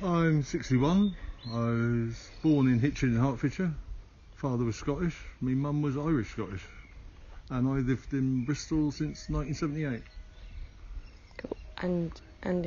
I'm 61. I was born in Hitchin in Hertfordshire. Father was Scottish. My mum was Irish-Scottish. And I lived in Bristol since 1978. Cool. And Andy?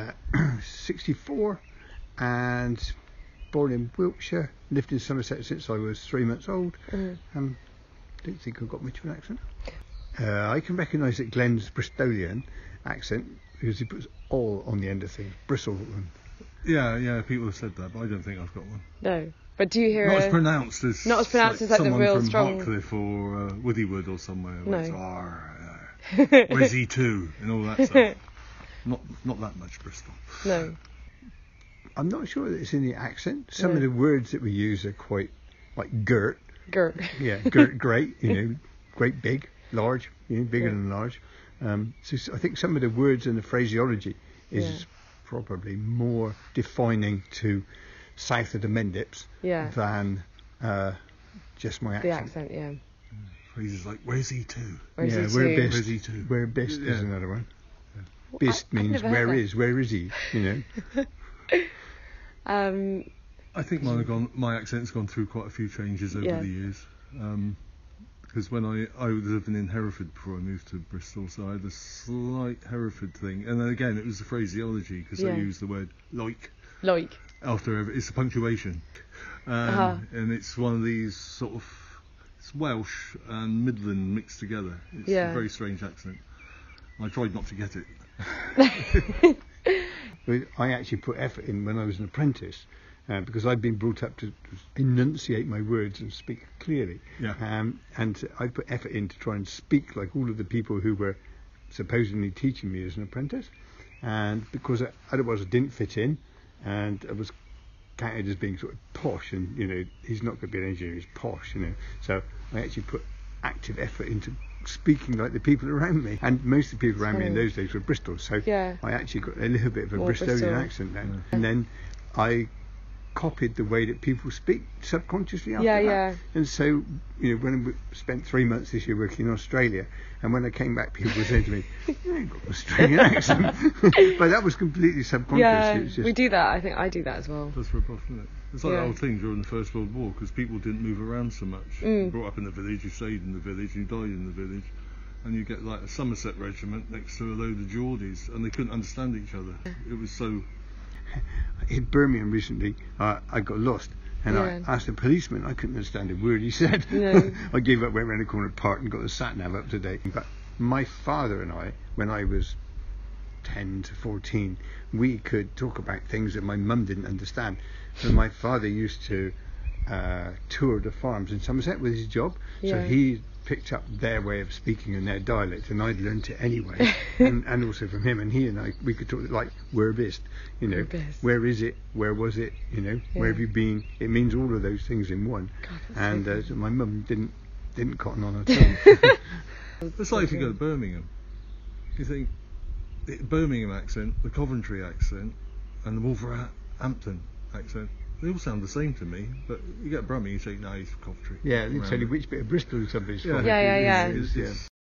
64 and born in Wiltshire. Lived in Somerset since I was 3 months old. Mm-hmm. Don't think I've got much of an accent. I can recognise that Glenn's Bristolian accent because he puts all on the end of things. Bristle. Yeah, people have said that, but I don't think I've got one. No. But do you hear Not as pronounced as like the someone real from strong... Hartcliffe or Woodywood or somewhere. No. It's, where's he too? And all that stuff. Not that much Bristol. No. I'm not sure that it's in the accent. Some of the words that we use are quite like girt. Girt. Yeah, girt, great, great, big, large, bigger than large. So I think some of the words and the phraseology is probably more defining to south of the Mendips than just my accent. The accent, yeah. Phrases like, where's he to? Where's he to? Where's he to? Where best is another one. Bist means where is he, I think my accent's gone through quite a few changes over the years. Because when I was living in Hereford before I moved to Bristol, so I had a slight Hereford thing. And then again, it was the phraseology, because I used the word like. After it's a punctuation. And it's one of these sort of, it's Welsh and Midland mixed together. It's a very strange accent. I tried not to get it. I actually put effort in when I was an apprentice, because I'd been brought up to enunciate my words and speak clearly. And I put effort in to try and speak like all of the people who were supposedly teaching me as an apprentice. And because otherwise I didn't fit in, and I was counted as being sort of posh, and he's not going to be an engineer, he's posh, So I actually put active effort into speaking like the people around me, and most of the people around me in those days were Bristol, so I actually got a little bit of a Bristolian accent then. And then I copied the way that people speak subconsciously after that. And so, when I spent 3 months this year working in Australia, and when I came back, people were saying to me, "You've got an Australian accent," but that was completely subconscious. Yeah, just... we do that. I think I do that as well. That's rip off, isn't it? It's like that old thing during the First World War, because people didn't move around so much. You brought up in the village, you stayed in the village, you died in the village, and you get like a Somerset regiment next to a load of Geordies, and they couldn't understand each other. It was so... In Birmingham recently, I got lost, and I asked a policeman. I couldn't understand a word he said. No. I gave up, went round the corner, parked, and got the sat-nav up to date. But my father and I, when I was 10 to 14, we could talk about things that my mum didn't understand. So my father used to tour the farms in Somerset with his job, so he picked up their way of speaking and their dialect, and I'd learnt it anyway, and also from him. And he and I, we could talk like where bist, where is it, where was it, where have you been? It means all of those things in one. God, and so my mum didn't cotton on at all. It's like if you go to Birmingham, you think the Birmingham accent, the Coventry accent, and the Wolverhampton accent, they all sound the same to me, but you get Brummie, you say, no, he's from Coventry. Yeah, they tell you which bit of Bristol somebody's from. Yeah.